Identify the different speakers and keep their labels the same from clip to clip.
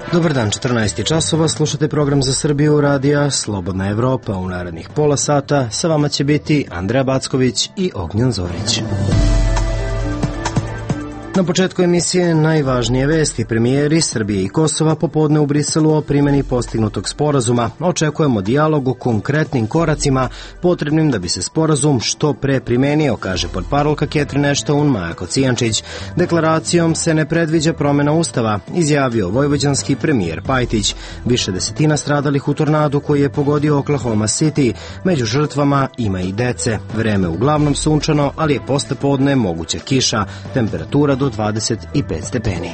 Speaker 1: Dobar dan, 14 časova, slušate program za Srbiju radija Slobodna Evropa. U narednih pola sata sa vama će biti Andreja Backović i Ognjen Zorić. Na početku emisije najvažnije vesti. Premijeri Srbije i Kosova popodne u Briselu o primjeni postignutog sporazuma. Očekujemo dijalog o konkretnim koracima potrebnim da bi se sporazum što pre primenio, kaže portparolka Catherine Ashton Maja Kocijančić. Deklaracijom se ne predviđa promjena ustava, izjavio vojvođanski premijer Pajtić. Više desetina stradalih u tornadu koji je pogodio Oklahoma City. Među žrtvama ima i dece. Vreme uglavnom sunčano, ali je posle podne moguća kiša. Temperatura do 25 stepeni.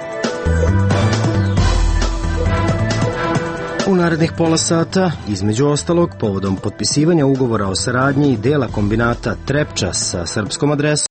Speaker 1: U narednih pola sata, između ostalog, povodom potpisivanja ugovora o saradnji i dela kombinata Trepča sa srpskom adresom,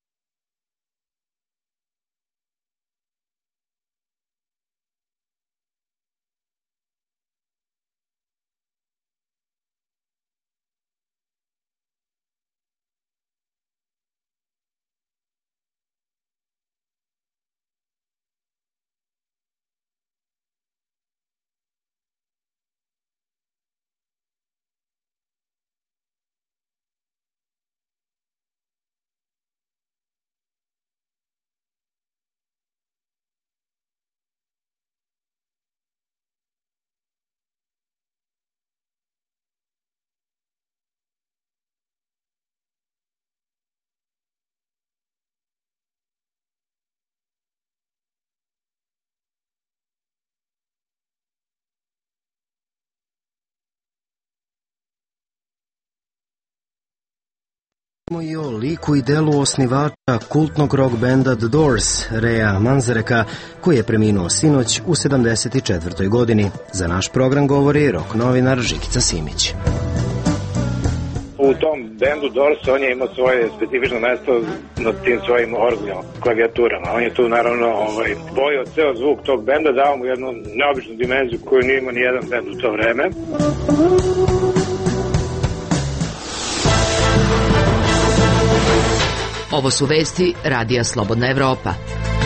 Speaker 1: i o liku i delu osnivača kultnog rock benda The Doors, Rea Manzareka, koji je preminuo sinoć u 74. godini. Za naš program govori rock novinar Žikica Simić.
Speaker 2: U tom bendu Doors on je imao svoje specifično mesto nad tim svojim orglijom, klavijaturama. On je tu naravno bojao ceo zvuk tog benda, dao mu jednu neobičnu dimenziju koju nije imao nijedan bend u to vreme.
Speaker 3: Ovo su vesti Radija Slobodna Evropa.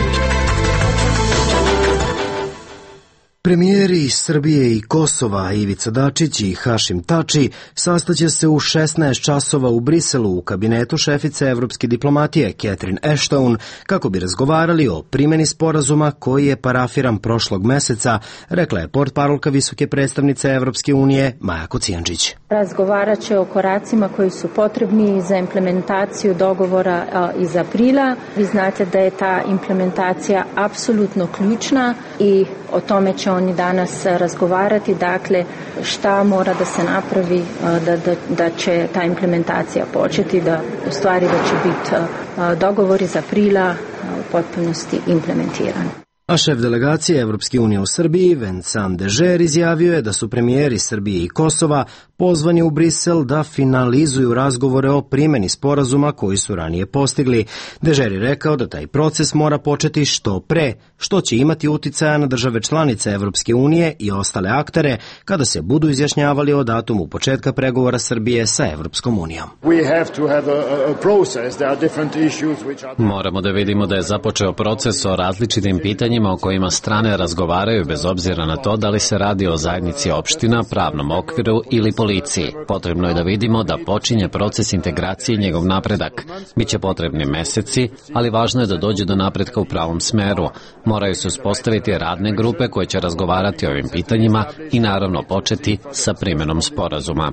Speaker 1: Premijeri Srbije i Kosova Ivica Dačić i Hašim Tači sastaće se u 16 časova u Briselu u kabinetu šefice evropske diplomatije Catherine Ashton kako bi razgovarali o primjeni sporazuma koji je parafiran prošlog meseca, rekla je portparolka visoke predstavnice Evropske unije Maja Kocijančić.
Speaker 4: Razgovarat će o koracima koji su potrebni za implementaciju dogovora iz aprila. Vi znate da je ta implementacija apsolutno ključna i o tome će oni danas razgovarati, dakle šta mora da se napravi da će ta implementacija početi, da u stvari da će biti dogovor iz aprila u potpunosti implementiran.
Speaker 1: A šef delegacije Evropske unije u Srbiji, Vincent Dežer, izjavio je da su premijeri Srbije i Kosova pozvani u Brisel da finalizuju razgovore o primjeni sporazuma koji su ranije postigli. Dežer je rekao da taj proces mora početi što pre, što će imati uticaja na države članice Evropske unije i ostale aktere kada se budu izjašnjavali o datumu početka pregovora Srbije sa Evropskom unijom.
Speaker 5: Moramo da vidimo da je započeo proces o različitim pitanjima o kojima strane razgovaraju bez obzira na to da li se radi o zajednici opština, pravnom okviru ili policiji. Potrebno je da vidimo da počinje proces integracije i njegov napredak. Biće potrebni meseci, ali važno je da dođe do napretka u pravom smeru. Moraju se uspostaviti radne grupe koje će razgovarati o ovim pitanjima i naravno početi sa primjenom sporazuma.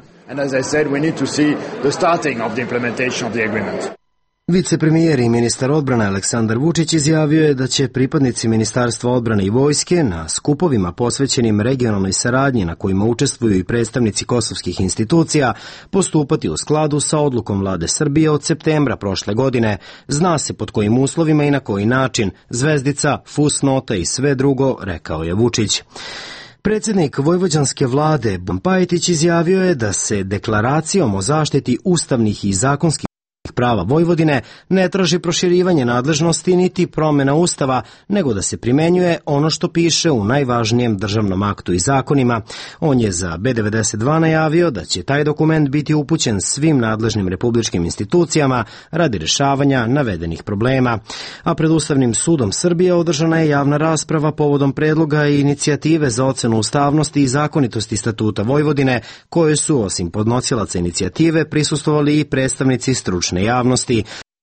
Speaker 1: Vicepremijer i ministar odbrane Aleksandar Vučić izjavio je da će pripadnici Ministarstva odbrane i vojske na skupovima posvećenim regionalnoj saradnji na kojima učestvuju i predstavnici kosovskih institucija postupati u skladu sa odlukom vlade Srbije od septembra prošle godine. Zna se pod kojim uslovima i na koji način, zvezdica, fusnota i sve drugo, rekao je Vučić. Predsjednik vojvođanske vlade Pajtić izjavio je da se deklaracijom o zaštiti ustavnih i zakonskih prava Vojvodine ne traži proširivanje nadležnosti niti promjena Ustava, nego da se primenjuje ono što piše u najvažnijem državnom aktu i zakonima. On je za B92 najavio da će taj dokument biti upućen svim nadležnim republičkim institucijama radi rješavanja navedenih problema. A pred Ustavnim sudom Srbije održana je javna rasprava povodom predloga i inicijative za ocenu ustavnosti i zakonitosti Statuta Vojvodine, koje su, osim podnosilaca inicijative, prisustvovali i predstavnici stručne javnosti.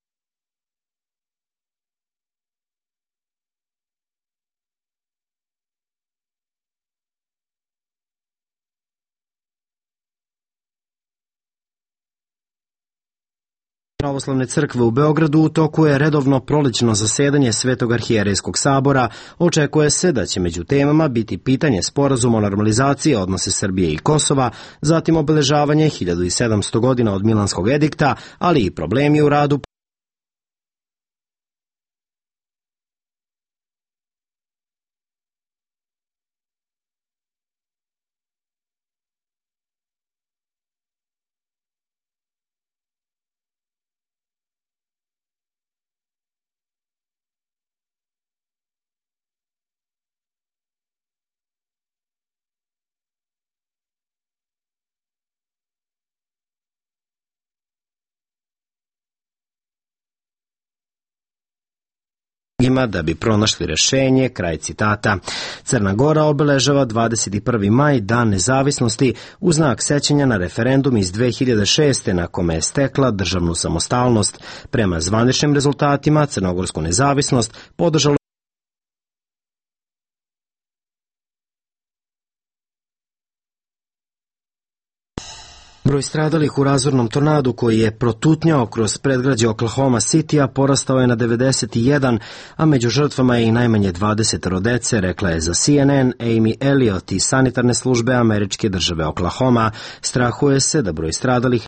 Speaker 1: Pravoslavne crkve u Beogradu u toku je redovno prolećno zasedanje Svetog arhijerejskog sabora. Očekuje se da će među temama biti pitanje sporazuma o normalizaciji odnose Srbije i Kosova, zatim obeležavanje 1700 godina od Milanskog edikta, ali i problemi u radu da bi pronašli rješenje, kraj citata. Crna Gora obeležava 21. maj, dan nezavisnosti, u znak sećanja na referendum iz 2006. na kome je stekla državnu samostalnost. Prema zvaničnim rezultatima, crnogorsku nezavisnost podržalo broj stradalih u razornom tornadu koji je protutnjao kroz predgrađe Oklahoma Citya porastao je na 91, a među žrtvama je i najmanje 20 dece, rekla je za CNN Amy Elliott iz sanitarne službe američke države Oklahoma. Strahuje se da broj stradalih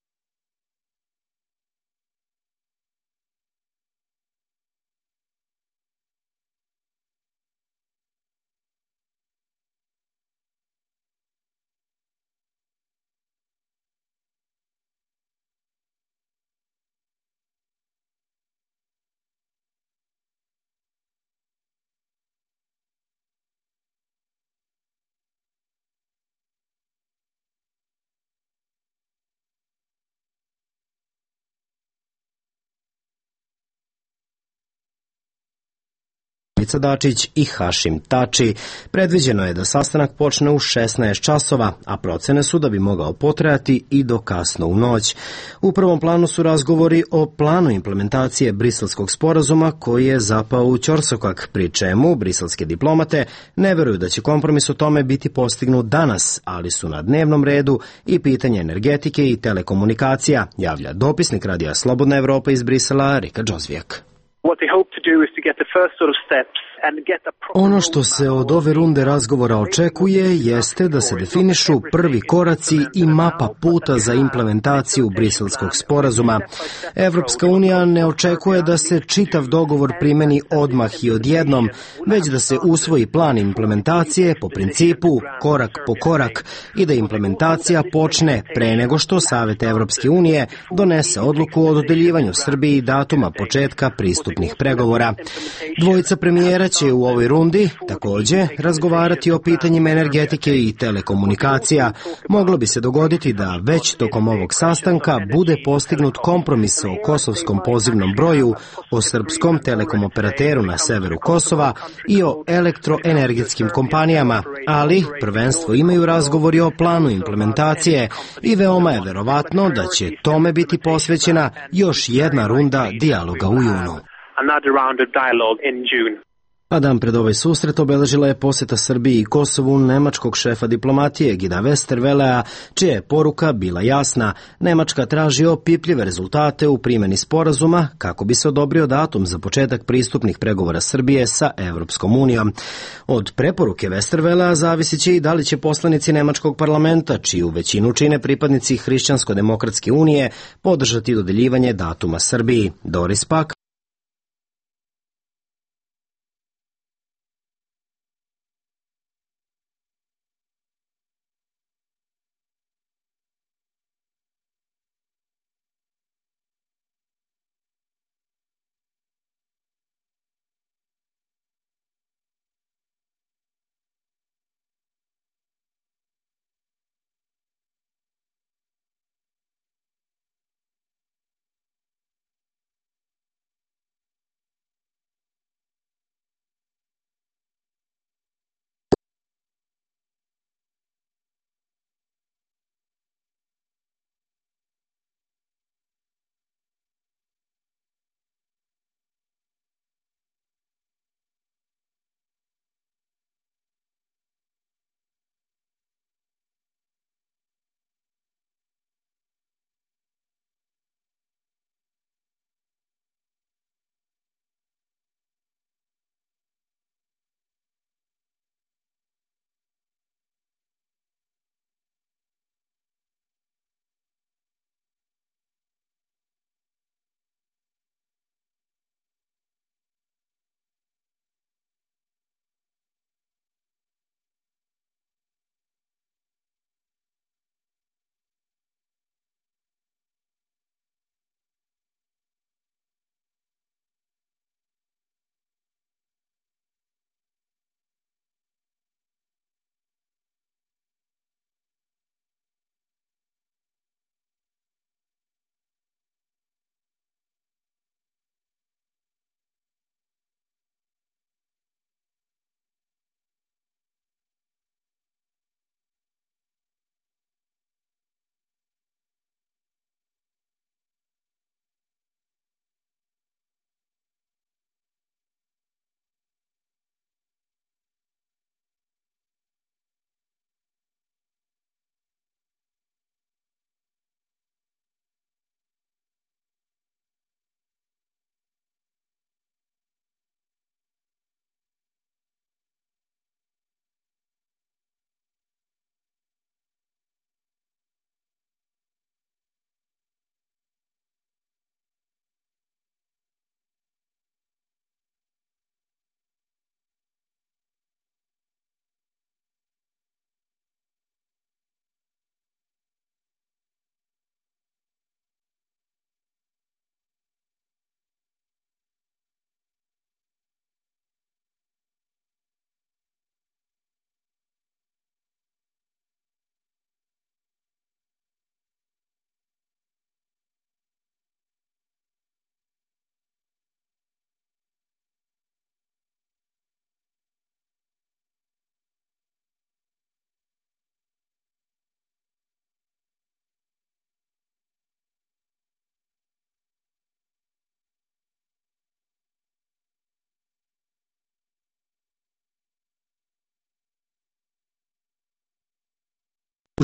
Speaker 1: Ivica Dačić i Hašim Tači. Predviđeno je da sastanak počne u 16 časova, a procene su da bi mogao potrajati i do kasno u noć. U prvom planu su razgovori o planu implementacije Briselskog sporazuma koji je zapao u ćorsokak, pri čemu briselske diplomate ne veruju da će kompromis o tome biti postignut danas, ali su na dnevnom redu i pitanje energetike i telekomunikacija, javlja dopisnik Radija Slobodna Evropa iz Brisela Rika Džozvijak. Ono što se od ove runde razgovora očekuje jeste da se definišu prvi koraci i mapa puta za implementaciju Briselskog sporazuma. Evropska unija ne očekuje da se čitav dogovor primeni odmah i odjednom, već da se usvoji plan implementacije po principu korak po korak i da implementacija počne pre nego što Savet Evropske unije donese odluku o dodeljivanju Srbiji datuma početka pristupnih pregovora. Dvojica premijera će u ovoj rundi također razgovarati o pitanjima energetike i telekomunikacija. Moglo bi se dogoditi da već tokom ovog sastanka bude postignut kompromis o kosovskom pozivnom broju, o srpskom telekom operateru na severu Kosova i o elektroenergetskim kompanijama, ali prvenstvo imaju razgovori o planu implementacije i veoma je verovatno da će tome biti posvećena još jedna runda dijaloga u junu. A dan pred ovaj susret obeležila je posjeta Srbiji i Kosovu nemačkog šefa diplomatije Gida Westervelea, čija je poruka bila jasna. Nemačka traži opipljive rezultate u primjeni sporazuma kako bi se odobrio datum za početak pristupnih pregovora Srbije sa Evropskom unijom. Od preporuke Westervelea zavisit će i da li će poslanici nemačkog parlamenta, čiju većinu čine pripadnici Hrišćansko-demokratske unije, podržati dodeljivanje datuma Srbiji. Doris Pak,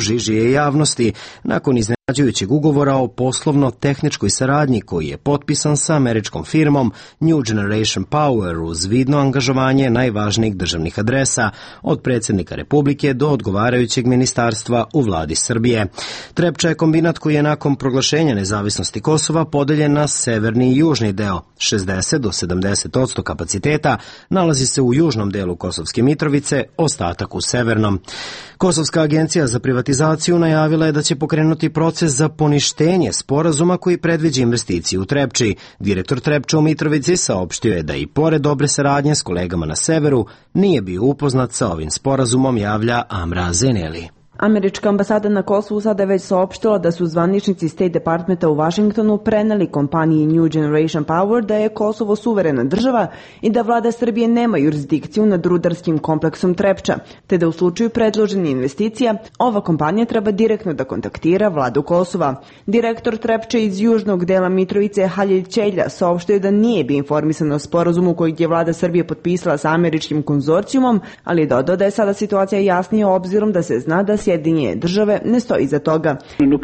Speaker 1: žiži je javnosti nakon iznenađujućeg ugovora o poslovno-tehničkoj saradnji koji je potpisan sa američkom firmom New Generation Power uz vidno angažovanje najvažnijih državnih adresa od predsjednika Republike do odgovarajućeg ministarstva u vladi Srbije. Trepča je kombinat koji je nakon proglašenja nezavisnosti Kosova podeljen na severni i južni deo. 60 do 70% kapaciteta nalazi se u južnom delu Kosovske Mitrovice, ostatak u severnom. Kosovska agencija za privatizaciju najavila je da će pokrenuti proces za poništenje sporazuma koji predviđa investiciju u Trepči. Direktor Trepča u Mitrovici saopštio je da i pored dobre saradnje s kolegama na severu nije bio upoznat sa ovim sporazumom, javlja Amra Zeneli.
Speaker 6: Američka ambasada na Kosovu sada je već saopštila da su zvaničnici State Departmenta u Vašingtonu preneli kompaniji New Generation Power da je Kosovo suverena država i da vlada Srbije nema jurisdikciju nad rudarskim kompleksom Trepča, te da u slučaju predloženih investicija ova kompanija treba direktno da kontaktira vladu Kosova. Direktor Trepče iz južnog dela Mitrovice Halil Ćelja saopštio da nije bio informisan o sporazumu kojeg je vlada Srbije potpisala sa američkim konzorcijumom, ali je dodao da je sada situacija jasnija obzirom da se zna da Sjedinjene države ne stoji iza toga.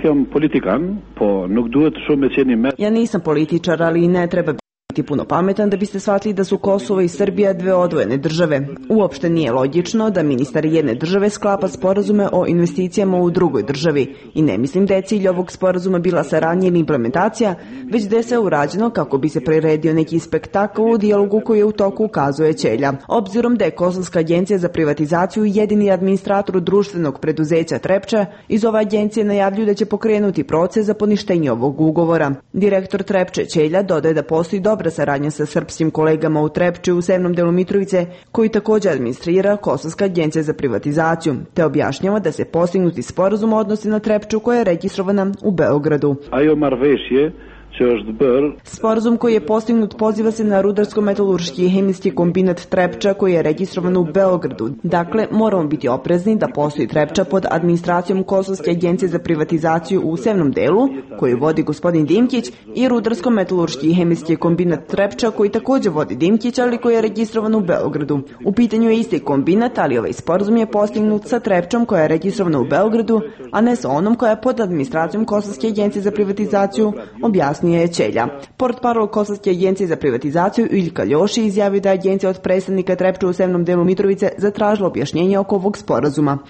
Speaker 6: Ja nisam političar, ali i ne treba biti puno pametan da biste shvatili da su Kosovo i Srbija dve odvojene države. Uopšte nije logično da ministar jedne države sklapa sporazume o investicijama u drugoj državi i ne mislim da je cilj ovog sporazuma bila saradnja ili implementacija, već da je sve urađeno kako bi se priredio neki spektakl u dijalogu koji je u toku, ukazuje Ćelja. Obzirom da je Kosovska agencija za privatizaciju jedini administrator društvenog preduzeća Trepča, iz ove agencije najavljuju da će pokrenuti proces za poništenje ovog ugovora. Direktor Trepče Ćelja dodaje da postoji dobra saradnja sa srpskim kolegama u Trepči u severnom delu Mitrovice, koji također administrira Kosovska agencija za privatizaciju, te objašnjava da se postignuti sporazum odnosi na Trepču koja je registrovana u Beogradu. Sporazum koji je postignut poziva se na rudarsko-metalurški i hemijski kombinat Trepča koji je registrovan u Beogradu. Dakle, moramo biti oprezni da postoji Trepča pod administracijom Kosovske agencije za privatizaciju u severnom delu, koju vodi gospodin Dimkić, i rudarsko-metalurški i hemijski kombinat Trepča koji također vodi Dimkić, ali koji je registrovan u Beogradu. U pitanju je isti kombinat, ali ovaj sporazum je postignut sa Trepčom koja je registrovana u Beogradu, a ne sa onom koja je pod administracijom Kosovske agencije za privatizaciju, objasnio je Ćelja. Portparol Kosovske agencije za privatizaciju Iljka Ljoši izjavio da je agencija od predstavnika Trepče u severnom delu Mitrovice zatražila objašnjenje oko ovog sporazuma.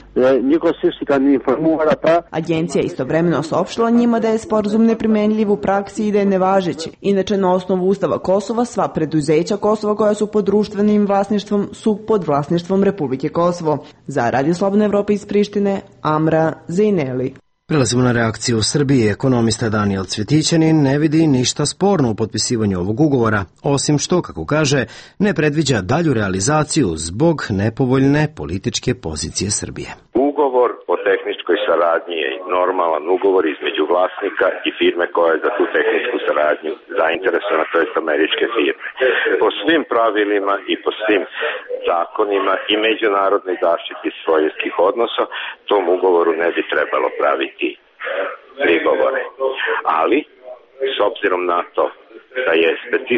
Speaker 6: Agencija istovremeno saopštila njima da je sporazum neprimenljiv u praksi i da je nevažeći. Inače, na osnovu Ustava Kosova, sva preduzeća Kosova koja su pod društvenim vlasništvom su pod vlasništvom Republike Kosovo. Za Radio Slobodna Evropa iz Prištine, Amra Zeneli.
Speaker 1: Prelazimo na reakciju u Srbiji. Ekonomista Danijel Cvjetićanin ne vidi ništa sporno u potpisivanju ovog ugovora, osim što, kako kaže, ne predviđa dalju realizaciju zbog nepovoljne političke pozicije Srbije.
Speaker 7: Ugovor o tehničkoj saradnji je normalan ugovor između vlasnika i firme koja je za tu tehničku saradnju zainteresovana, to jest američke firme. Po svim pravilima i po svim zakonima i međunarodnoj zaštiti svojinskih odnosa tom ugovoru ne bi trebalo praviti prigovore. Ali, s obzirom na to da je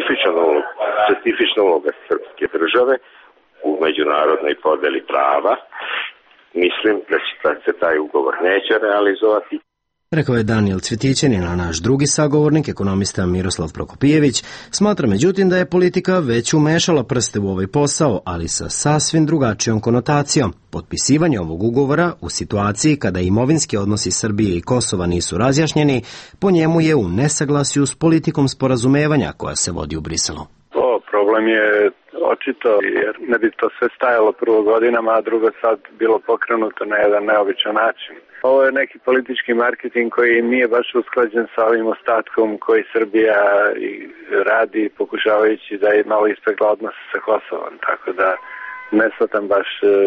Speaker 7: specifična uloga srpske države u međunarodnoj podeli prava, mislim da se taj ugovor neće realizovati.
Speaker 1: Rekao je Danijel Cvjetićanin, a naš drugi sagovornik, ekonomista Miroslav Prokopijević, smatra međutim da je politika već umešala prste u ovaj posao, ali sa sasvim drugačijom konotacijom. Potpisivanje ovog ugovora u situaciji kada imovinski odnosi Srbije i Kosova nisu razjašnjeni, po njemu je u nesaglasju s politikom sporazumevanja koja se vodi u Briselu.
Speaker 8: Problem je očito, jer ne bi to sve stajalo prvo godinama, a drugo sad bilo pokrenuto na jedan neobičan način. Ovo je neki politički marketing koji nije baš usklađen sa ovim ostatkom koji Srbija radi, pokušavajući da je malo ispegla odnose sa Kosovom, tako da ne shvatam baš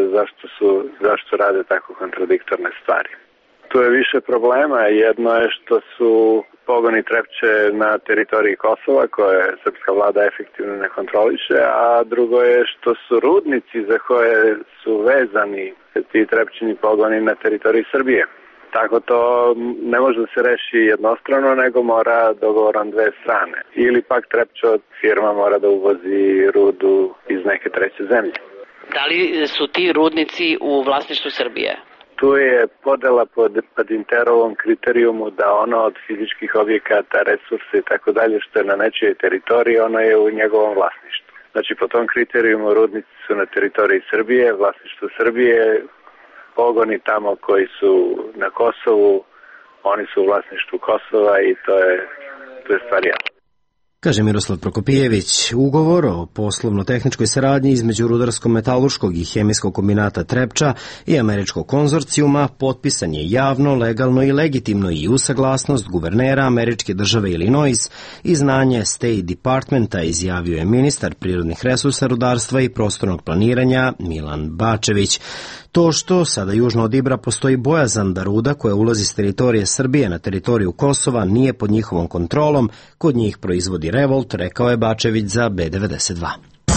Speaker 8: zašto rade tako kontradiktorne stvari. Tu je više problema. Jedno je što su pogoni Trepče na teritoriji Kosova koje srpska vlada efektivno ne kontroliše, a drugo je što su rudnici za koje su vezani ti Trepčini pogoni na teritoriji Srbije. Tako to ne može da se reši jednostrano, nego mora dogovoran dve strane. Ili pak Trepča od firma mora da uvozi rudu iz neke treće zemlje.
Speaker 9: Da li su ti rudnici u vlasništvu Srbije?
Speaker 8: Tu je podela pod Interovom kriterijumu da ono od fizičkih objekata, resurse i tako dalje što je na nečijoj teritoriji, ono je u njegovom vlasništvu. Znači po tom kriterijumu rudnici su na teritoriji Srbije, vlasništvo Srbije, pogoni tamo koji su na Kosovu, oni su u vlasništvu Kosova i to je stvar jasna.
Speaker 1: Kaže Miroslav Prokopijević. Ugovor o poslovno-tehničkoj saradnji između Rudarsko-metalurškog i hemijskog kombinata Trepča i američkog konzorcijuma potpisan je javno, legalno i legitimno i uz saglasnost guvernera američke države Illinois i znanje State Departmenta, izjavio je ministar prirodnih resursa, rudarstva i prostornog planiranja Milan Bačević. To što sada južno od Ibra postoji bojazan da ruda koja ulazi s teritorije Srbije na teritoriju Kosova nije pod njihovom kontrolom, kod njih proizvodi revolt, rekao je Bačević za B92.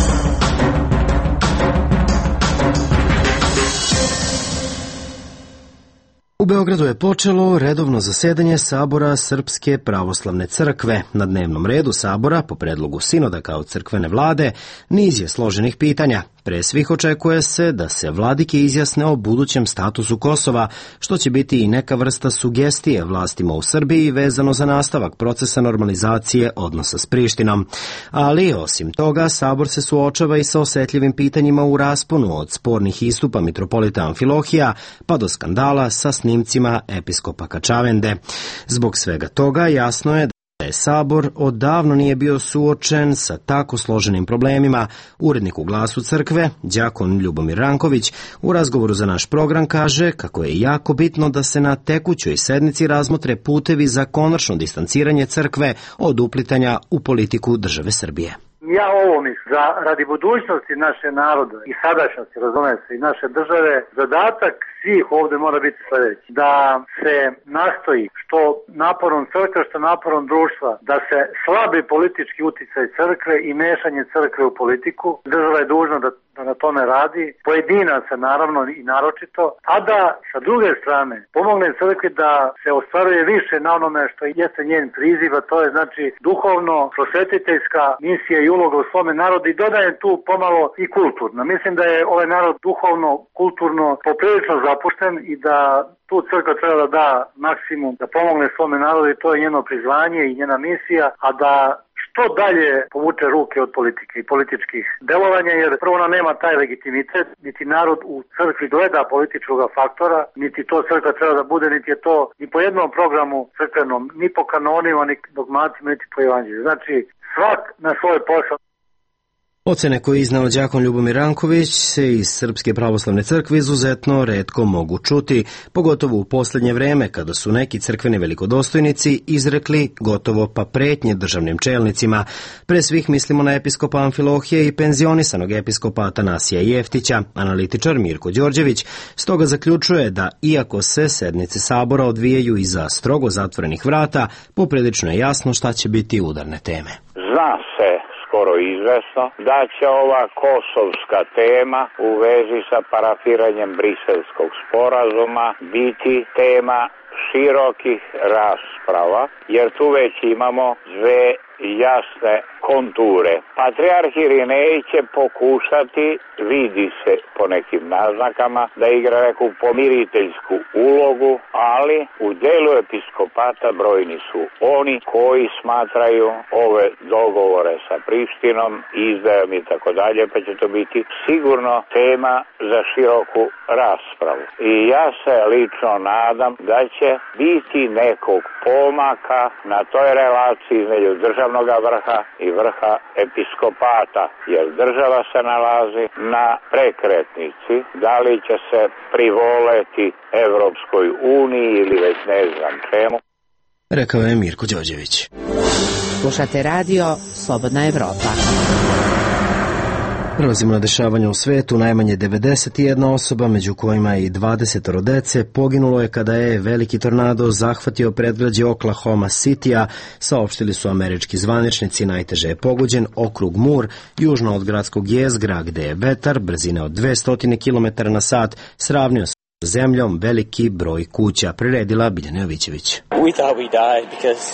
Speaker 1: U Beogradu je počelo redovno zasedanje Sabora Srpske pravoslavne crkve. Na dnevnom redu Sabora, po predlogu sinoda kao crkvene vlade, niz je složenih pitanja. Pre svih očekuje se da se vladike izjasne o budućem statusu Kosova, što će biti i neka vrsta sugestije vlastima u Srbiji vezano za nastavak procesa normalizacije odnosa s Prištinom. Ali, osim toga, Sabor se suočava i sa osetljivim pitanjima u rasponu od spornih istupa mitropolita Amfilohija pa do skandala sa snimcima episkopa Kačavende. Zbog svega toga jasno je da Sabor odavno nije bio suočen sa tako složenim problemima. Urednik u Glasu crkve, đakon Ljubomir Ranković, u razgovoru za naš program kaže kako je jako bitno da se na tekućoj sednici razmotre putevi za konačno distanciranje crkve od uplitanja u politiku države Srbije.
Speaker 9: Ja ovo mislim, da radi budućnosti naše naroda i sadašnjosti, razume se, i naše države, zadatak svih ovde mora biti sledeći. Da se nastoji što naporom crkve, što naporom društva, da se slabi politički uticaj crkve i mešanje crkve u politiku. Država je dužna da na tome radi, pojedinaca naravno i naročito, a da sa druge strane pomogne crkvi da se ostvaruje više na onome što jeste njen priziv, a to je znači duhovno prosvetiteljska misija i uloga u svome narodu i dodajem tu pomalo i kulturno. Mislim da je ovaj narod duhovno, kulturno poprilično zapušten i da tu crkva treba da da maksimum da pomogne svome narodu i to je njeno prizvanje i njena misija, a da što dalje povuče ruke od politike i političkih delovanja, jer prvo ona nema taj legitimitet, niti narod u crkvi gleda političkog faktora, niti to crkva treba da bude, niti je to ni po jednom programu crkvenom, ni po kanonima, ni dogmatima, niti po evanđelju. Znači, svak na svoj posao.
Speaker 1: Ocene koje je iznao đakon Ljubomir Ranković se iz Srpske pravoslavne crkve izuzetno retko mogu čuti, pogotovo u poslednje vreme kada su neki crkveni velikodostojnici izrekli gotovo pa pretnje državnim čelnicima. Pre svih mislimo na episkopa Amfilohije i penzionisanog episkopa Atanasija Jeftića. Analitičar Mirko Đorđević stoga zaključuje da iako se sednice Sabora odvijaju iza strogo zatvorenih vrata, poprilično je jasno šta će biti udarne teme.
Speaker 10: Zna se skoro izvesno da će ova kosovska tema u vezi sa parafiranjem Briselskog sporazuma biti tema širokih rasprava, jer tu već imamo dve jasne konture. Patrijarh Irinej će pokušati, vidi se po nekim naznakama, da igra neku pomiriteljsku ulogu, ali u delu episkopata brojni su oni koji smatraju ove dogovore sa Prištinom, izdajom i tako dalje, pa će to biti sigurno tema za široku raspravu. I ja se lično nadam da će biti nekog pomaka na toj relaciji između državnog vrha i vrha episkopata, jer država se nalazi na prekretnici, da li će se privoleti Evropskoj uniji ili već ne znam čemu.
Speaker 1: Rekao je Mirko Đorđević.
Speaker 3: Slušate radio Slobodna Evropa.
Speaker 1: Prelazimo na dešavanja u svetu. Najmanje 91 osoba, među kojima i 20 dece, poginulo je kada je veliki tornado zahvatio predgrađe Oklahoma Citya, saopštili su američki zvaničnici. Najteže je pogođen okrug Moore, južno od gradskog jezgra, gde je vetar brzine od 200 km na sat sravnio sa zemljom veliki broj kuća, priredila Biljana Jovićević.
Speaker 11: We thought we died because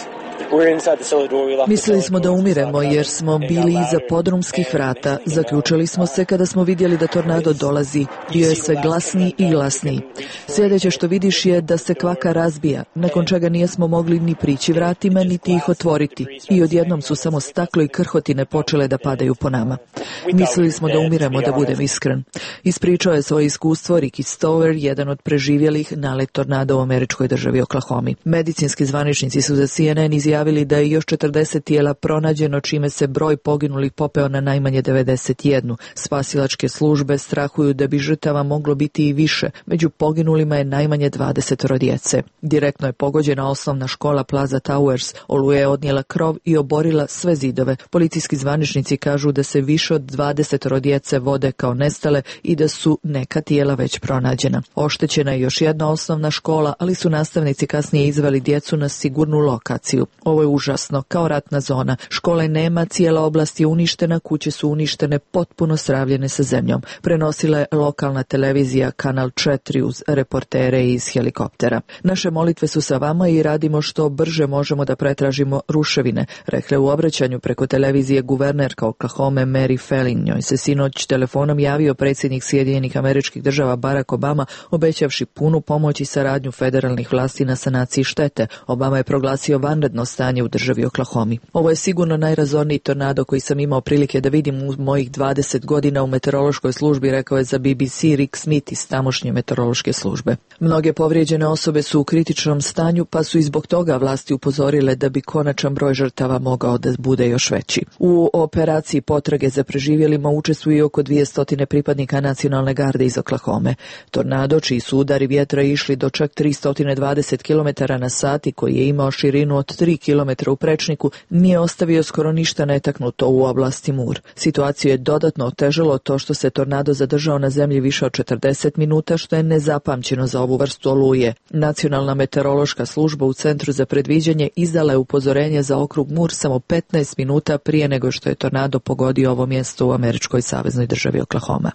Speaker 11: Mislili smo da umiremo jer smo bili iza podrumskih vrata. Zaključali smo se kada smo vidjeli da tornado dolazi. Bio je sve glasniji i glasniji. Sljedeće što vidiš je da se kvaka razbija, nakon čega nismo mogli ni prići vratima, niti ih otvoriti. I odjednom su samo staklo i krhotine počele da padaju po nama. Mislili smo da umiremo, da budem iskren. Ispričao je svoje iskustvo Ricky Stover, jedan od preživjelih nalet tornada u američkoj državi Oklahomi. Medicinski zvaničnici su za CNN izjavili da je još 40 tijela pronađeno, čime se broj poginulih popeo na najmanje 91. Spasilačke službe strahuju da bi žrtava moglo biti i više. Među poginulima je najmanje 20 djece. Direktno je pogođena osnovna škola Plaza Towers. Oluja je odnijela krov i oborila sve zidove. Policijski zvaničnici kažu da se više od 20 djece vode kao nestale i da su neka tijela već pronađena. Oštećena je još jedna osnovna škola, ali su nastavnici kasnije izveli djecu na sigurnu lokaciju. Ovo je užasno, kao ratna zona. Škole nema, cijela oblast je uništena, kuće su uništene, potpuno sravljene sa zemljom. Prenosila je lokalna televizija Kanal 4 uz reportere iz helikoptera. Naše molitve su sa vama i radimo što brže možemo da pretražimo ruševine, rekla u obraćanju preko televizije guvernerka Oklahome Mary Felling. Njoj se sinoć telefonom javio predsjednik Sjedinjenih Američkih Država Barack Obama, obećavši punu pomoć i saradnju federalnih vlasti na sanaciji štete. Obama je proglasio vanredno stanje u državi Oklahomi. Ovo je sigurno najrazorniji tornado koji sam imao prilike da vidim u mojih 20 godina u meteorološkoj službi, rekao je za BBC Rick Smith iz tamošnje meteorološke službe. Mnoge povrijeđene osobe su u kritičnom stanju, pa su i zbog toga vlasti upozorile da bi konačan broj žrtava mogao da bude još veći. U operaciji potrage za preživjelima učestvuje oko 200 pripadnika nacionalne garde iz Oklahome. Tornado, čiji su udari vjetra išli do čak 320 km na sat i koji je imao širinu od 3 km u prečniku, nije ostavio skoro ništa netaknuto u oblasti Moore. Situaciju je dodatno otežalo to što se tornado zadržao na zemlji više od 40 minuta, što je nezapamćeno za ovu vrstu oluje. Nacionalna meteorološka služba u Centru za predviđanje izdala je upozorenje za okrug Moore samo 15 minuta prije nego što je tornado pogodio ovo mjesto u američkoj saveznoj državi Oklahoma.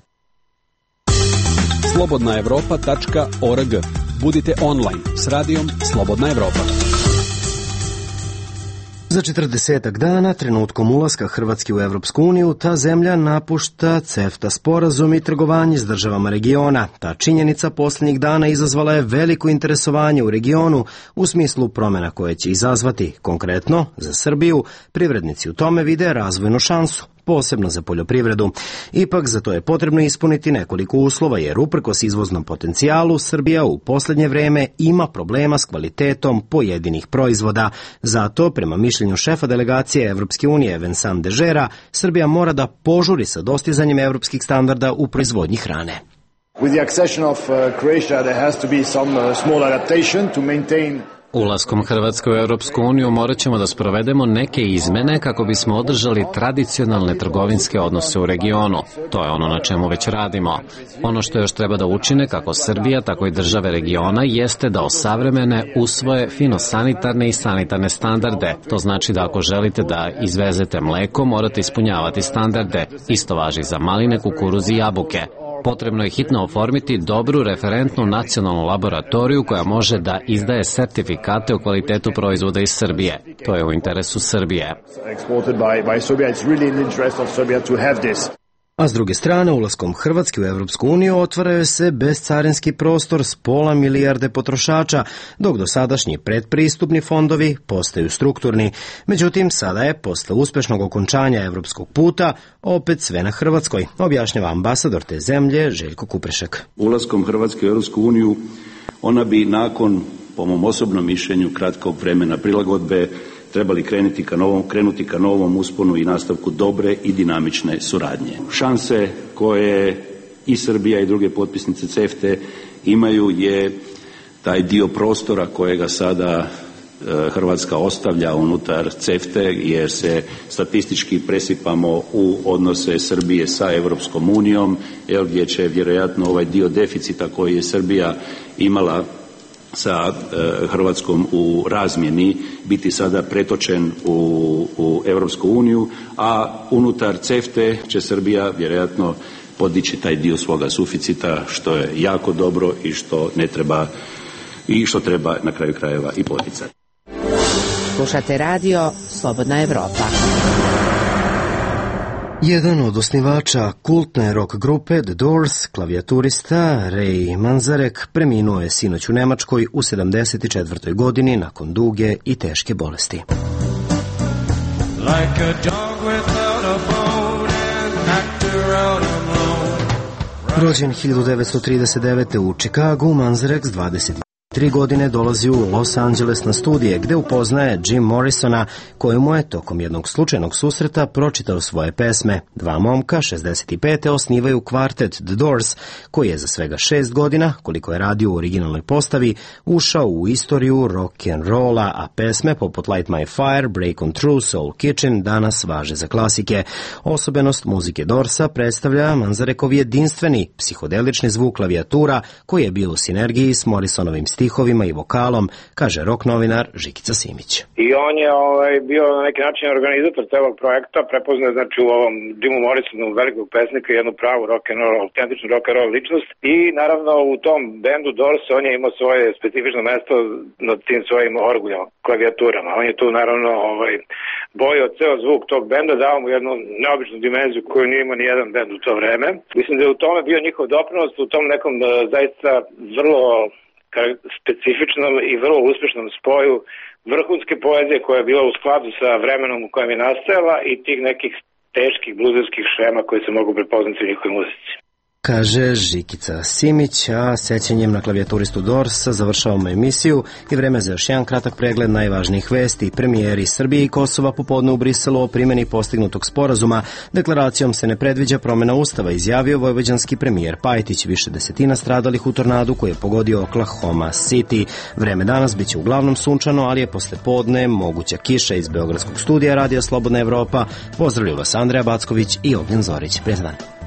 Speaker 12: slobodnaevropa.org. Budite online s radijom Slobodna Evropa.
Speaker 1: Za 40 dana, trenutkom ulaska Hrvatske u Evropsku uniju, ta zemlja napušta CEFTA sporazum i trgovanje s državama regiona. Ta činjenica posljednjih dana izazvala je veliko interesovanje u regionu u smislu promjena koje će izazvati. Konkretno, za Srbiju, privrednici u tome vide razvojnu šansu, posebno za poljoprivredu. Ipak za to je potrebno ispuniti nekoliko uslova, jer uprkos izvoznom potencijalu Srbija u posljednje vrijeme ima problema s kvalitetom pojedinih proizvoda. Zato, prema mišljenju šefa delegacije Evropske unije Vincent Dežera, Srbija mora da požuri sa dostizanjem evropskih standarda u proizvodnji hrane.
Speaker 13: With the accession of Croatia, there has to be some small adaptation to maintain.
Speaker 5: Ulaskom Hrvatske u Europsku uniju morat ćemo da sprovedemo neke izmene kako bismo održali tradicionalne trgovinske odnose u regionu. To je ono na čemu već radimo. Ono što još treba da učine kako Srbija, tako i države regiona jeste da osavremene usvoje finosanitarne i sanitarne standarde. To znači da ako želite da izvezete mleko, morate ispunjavati standarde. Isto važi za maline, kukuruz i jabuke. Potrebno je hitno oformiti dobru referentnu nacionalnu laboratoriju koja može da izdaje sertifikate o kvalitetu proizvoda iz Srbije. To je u interesu Srbije.
Speaker 1: A s druge strane, ulaskom Hrvatske u Evropsku uniju otvaraju se bezcarinski prostor s pola milijarde potrošača, dok dosadašnji predpristupni fondovi postaju strukturni. Međutim, sada je, posle uspješnog okončanja evropskog puta, opet sve na Hrvatskoj, objašnjava ambasador te zemlje Željko Kuprešek.
Speaker 14: Ulaskom Hrvatske u Evropsku uniju ona bi nakon, po mom osobnom mišljenju, kratkog vremena prilagodbe trebali krenuti ka novom usponu i nastavku dobre i dinamične suradnje. Šanse koje i Srbija i druge potpisnice CEFTA-e imaju je taj dio prostora kojega sada Hrvatska ostavlja unutar CEFTA-e, jer se statistički presipamo u odnose Srbije sa Europskom unijom, gdje će vjerojatno ovaj dio deficita koji je Srbija imala sa Hrvatskom u razmjeni biti sada pretočen u Europsku uniju, a unutar CEFTA-e će Srbija vjerojatno podići taj dio svoga suficita, što je jako dobro i što ne treba i što treba na kraju krajeva i poticati.
Speaker 3: Slušate radio Slobodna Evropa.
Speaker 1: Jedan od osnivača kultne rock grupe The Doors, klavijaturista Ray Manzarek, preminuo je sinoć u Nemačkoj u 74. godini nakon duge i teške bolesti. Like a dog without a bone and actor out alone. Rođen 1939. u Chicagu, Manzarek s 23 godine dolazi u Los Angeles na studije, gde upoznaje Jim Morrisona, kojemu je tokom jednog slučajnog susreta pročitao svoje pesme. Dva momka, 65. osnivaju kvartet The Doors, koji je za svega 6 godina, koliko je radio u originalnoj postavi, ušao u istoriju rock and rolla, a pesme poput Light My Fire, Break On Through, Soul Kitchen danas važe za klasike. Osobenost muzike Doorsa predstavlja Manzarekov jedinstveni, psihodelični zvuk klavijatura, koji je bio u sinergiji s Morrisonovim stihovima i vokalom, kaže rock novinar Žikica Simić.
Speaker 2: I on je bio na neki način organizator celog projekta, prepoznao znači u ovom Jimu Morrisonu, velikog pesnika, jednu pravu rock and roll, autentičnu rock and roll ličnost i naravno u tom bendu Doors on je imao svoje specifično mesto nad tim svojim orguljom, klavijaturama. On je tu naravno bojio ceo zvuk tog benda, dao mu jednu neobičnu dimenziju koju nije imao ni jedan bend u to vreme. Mislim da je u tome bio njihov doprinos, u tom nekom zaista vrlo specifičnom i vrlo uspešnom spoju vrhunske poezije koja je bila u skladu sa vremenom u kojem je nastajala i tih nekih teških bluzerskih šema koji se mogu prepoznati u njihovoj muzici.
Speaker 1: Kaže Žikica Simić, a sećanjem na klavijaturistu Doorsa završavamo emisiju i vreme za još jedan kratak pregled najvažnijih vesti. Premijeri Srbije i Kosova popodne u Briselu o primjeni postignutog sporazuma. Deklaracijom se ne predviđa promjena ustava, izjavio vojvođanski premijer Pajtić. Više desetina stradalih u tornadu koji je pogodio Oklahoma City. Vreme danas biće uglavnom sunčano, ali je posle podne moguća kiša. Iz Beogradskog studija Radija Slobodna Evropa. Pozdravljaju vas Andreja Backović i Ognjen Zorić. Prijatan dan.